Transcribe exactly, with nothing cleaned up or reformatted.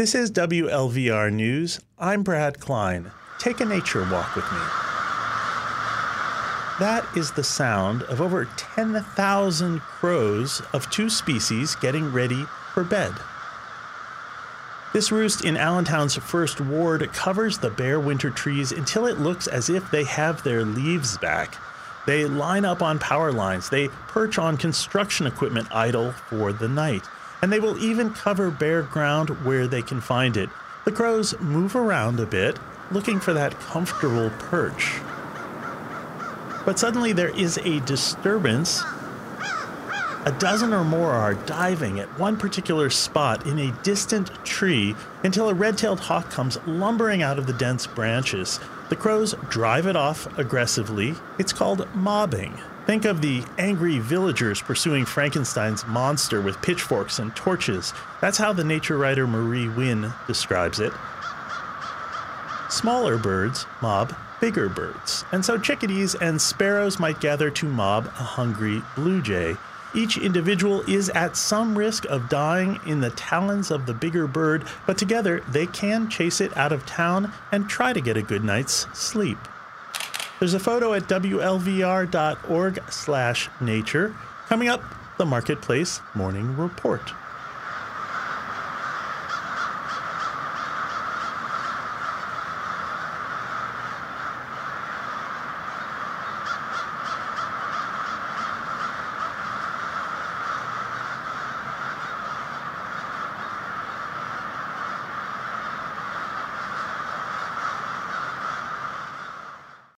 This is W L V R News. I'm Brad Klein. Take a nature walk with me. That is the sound of over ten thousand crows of two species getting ready for bed. This roost in Allentown's first ward covers the bare winter trees until it looks as if they have their leaves back. They line up on power lines, they perch on construction equipment idle for the night, and they will even cover bare ground where they can find it. The crows move around a bit, looking for that comfortable perch. But suddenly there is a disturbance. A dozen or more are diving at one particular spot in a distant tree until a red-tailed hawk comes lumbering out of the dense branches. The crows drive it off aggressively. It's called mobbing. Think of the angry villagers pursuing Frankenstein's monster with pitchforks and torches. That's how the nature writer Marie Wynne describes it. Smaller birds mob bigger birds, and so chickadees and sparrows might gather to mob a hungry blue jay. Each individual is at some risk of dying in the talons of the bigger bird, but together they can chase it out of town and try to get a good night's sleep. There's a photo at W L V R dot org slash nature. Coming up, the Marketplace Morning Report.